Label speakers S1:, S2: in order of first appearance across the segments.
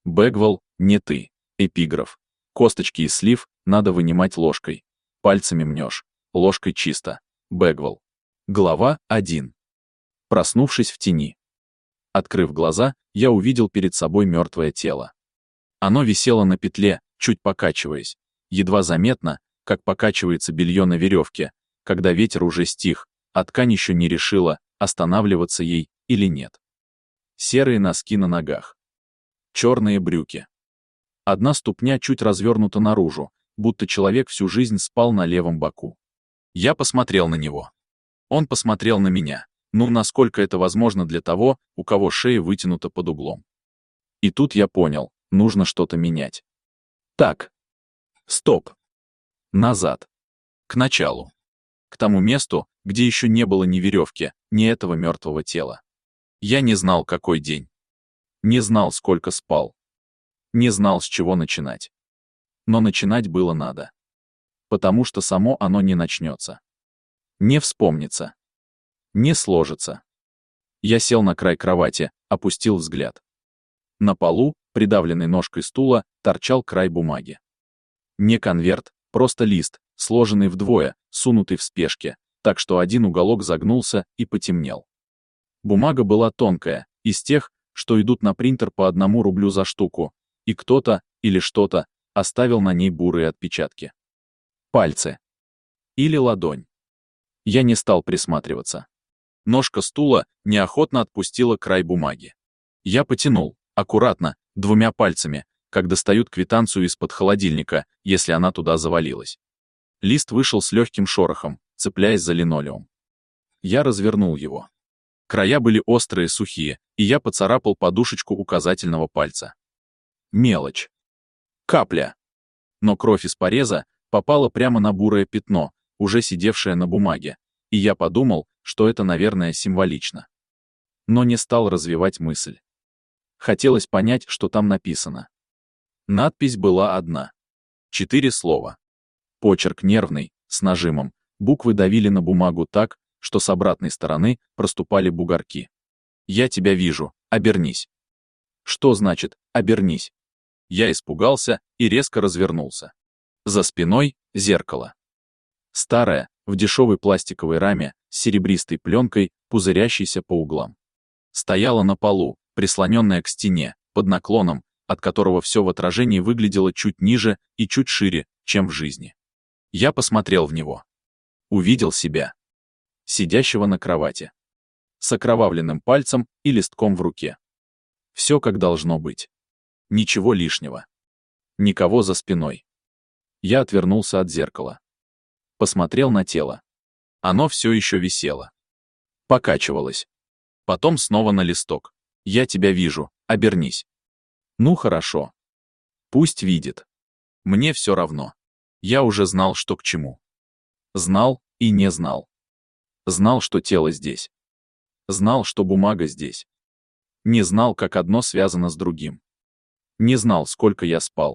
S1: Бэгвелл, не ты. Эпиграф. Косточки из слив надо вынимать ложкой. Пальцами мнешь. Ложкой чисто. Бэгвелл. Глава 1. Проснувшись в тени. Открыв глаза, я увидел перед собой мертвое тело. Оно висело на петле, чуть покачиваясь. Едва заметно, как покачивается белье на веревке, когда ветер уже стих, а ткань еще не решила, останавливаться ей или нет. Серые носки на ногах. Черные брюки. Одна ступня чуть развернута наружу, будто человек всю жизнь спал на левом боку. Я посмотрел на него. Он посмотрел на меня. Ну, насколько это возможно для того, у кого шея вытянута под углом. И тут я понял, нужно что-то менять. Так. Стоп. Назад. К началу. К тому месту, где еще не было ни веревки, ни этого мертвого тела. Я не знал, какой день. Не знал, сколько спал. Не знал, с чего начинать. Но начинать было надо. Потому что само оно не начнется. Не вспомнится. Не сложится. Я сел на край кровати, опустил взгляд. На полу, придавленный ножкой стула, торчал край бумаги. Не конверт, просто лист, сложенный вдвое, сунутый в спешке, так что один уголок загнулся и потемнел. Бумага была тонкая, из тех, что идут на принтер по 1 рублю за штуку, и кто-то, или что-то, оставил на ней бурые отпечатки. Пальцы. Или ладонь. Я не стал присматриваться. Ножка стула неохотно отпустила край бумаги. Я потянул, аккуратно, 2 пальцами, как достают квитанцию из-под холодильника, если она туда завалилась. Лист вышел с легким шорохом, цепляясь за линолеум. Я развернул его. Края были острые, сухие, и я поцарапал подушечку указательного пальца. Мелочь. Капля. Но кровь из пореза попала прямо на бурое пятно, уже сидевшее на бумаге, и я подумал, что это, наверное, символично. Но не стал развивать мысль. Хотелось понять, что там написано. Надпись была одна. 4 слова. Почерк нервный, с нажимом, буквы давили на бумагу так, что с обратной стороны проступали бугорки. «Я тебя вижу, обернись». Что значит «обернись»? Я испугался и резко развернулся. За спиной — зеркало. Старое, в дешевой пластиковой раме, с серебристой пленкой, пузырящейся по углам. Стояла на полу, прислоненная к стене, под наклоном, от которого все в отражении выглядело чуть ниже и чуть шире, чем в жизни. Я посмотрел в него. Увидел себя. Сидящего на кровати. С окровавленным пальцем и листком в руке. Все как должно быть. Ничего лишнего. Никого за спиной. Я отвернулся от зеркала. Посмотрел на тело. Оно все еще висело. Покачивалось. Потом снова на листок. «Я тебя вижу, обернись». Ну хорошо. Пусть видит. Мне все равно. Я уже знал, что к чему. Знал и не знал. Знал, что тело здесь. Знал, что бумага здесь. Не знал, как одно связано с другим. Не знал, сколько я спал.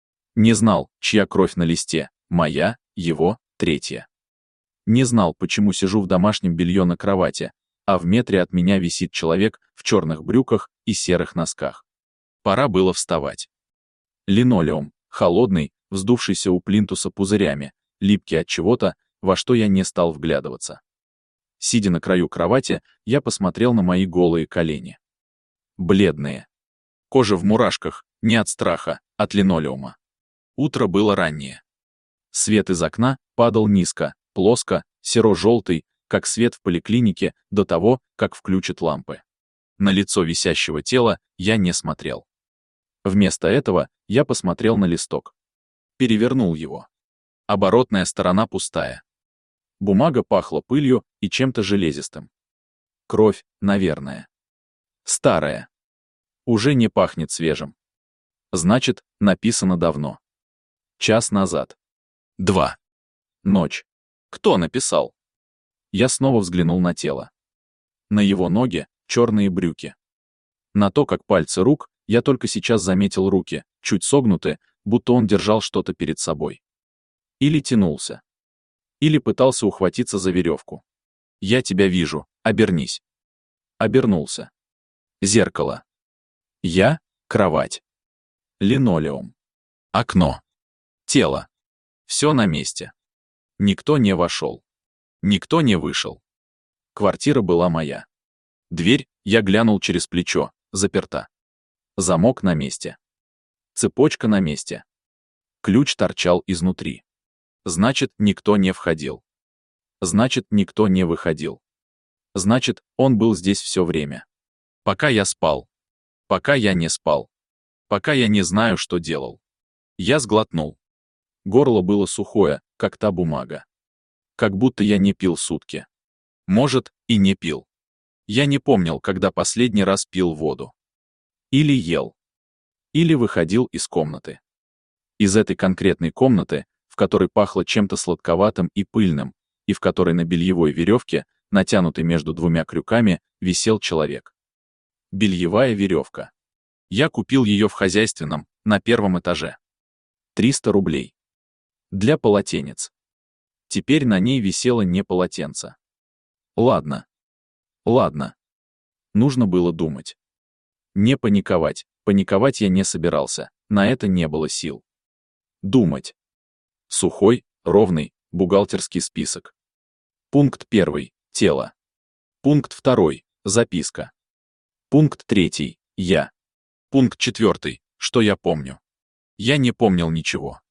S1: Не знал, чья кровь на листе, моя, его, третья. Не знал, почему сижу в домашнем белье на кровати, а в метре от меня висит человек в черных брюках и серых носках. Пора было вставать. Линолеум, холодный, вздувшийся у плинтуса пузырями, липкий от чего-то, во что я не стал вглядываться. Сидя на краю кровати, я посмотрел на мои голые колени. Бледные. Кожа в мурашках, не от страха, от линолеума. Утро было раннее. Свет из окна падал низко, плоско, серо-желтый, как свет в поликлинике до того, как включат лампы. На лицо висящего тела я не смотрел. Вместо этого я посмотрел на листок. Перевернул его. Оборотная сторона пустая. Бумага пахла пылью и чем-то железистым. Кровь, наверное. Старая. Уже не пахнет свежим. Значит, написано давно. Час назад. 2. Ночь. Кто написал? Я снова взглянул на тело. На его ноги черные брюки. На то, как пальцы рук, я только сейчас заметил руки, чуть согнуты, будто он держал что-то перед собой. Или тянулся. Или пытался ухватиться за веревку. «Я тебя вижу, обернись». Обернулся. Зеркало. Я — кровать. Линолеум. Окно. Тело. Все на месте. Никто не вошел. Никто не вышел. Квартира была моя. Дверь, я глянул через плечо, заперта. Замок на месте. Цепочка на месте. Ключ торчал изнутри. Значит, никто не входил. Значит, никто не выходил. Значит, он был здесь все время. Пока я спал. Пока я не спал. Пока я не знаю, что делал. Я сглотнул. Горло было сухое, как та бумага. Как будто я не пил сутки. Может, и не пил. Я не помнил, когда последний раз пил воду. Или ел. Или выходил из комнаты. Из этой конкретной комнаты, в которой пахло чем-то сладковатым и пыльным, и в которой на бельевой веревке, натянутой между двумя крюками, висел человек. Бельевая веревка. Я купил ее в хозяйственном, на первом этаже. 300 рублей. Для полотенец. Теперь на ней висело не полотенце. Ладно. Ладно. Нужно было думать. Не паниковать. Паниковать я не собирался, на это не было сил. Думать. Сухой, ровный, бухгалтерский список. Пункт 1. Тело. Пункт 2. Записка. Пункт 3. Я. Пункт 4. Что я помню. Я не помнил ничего.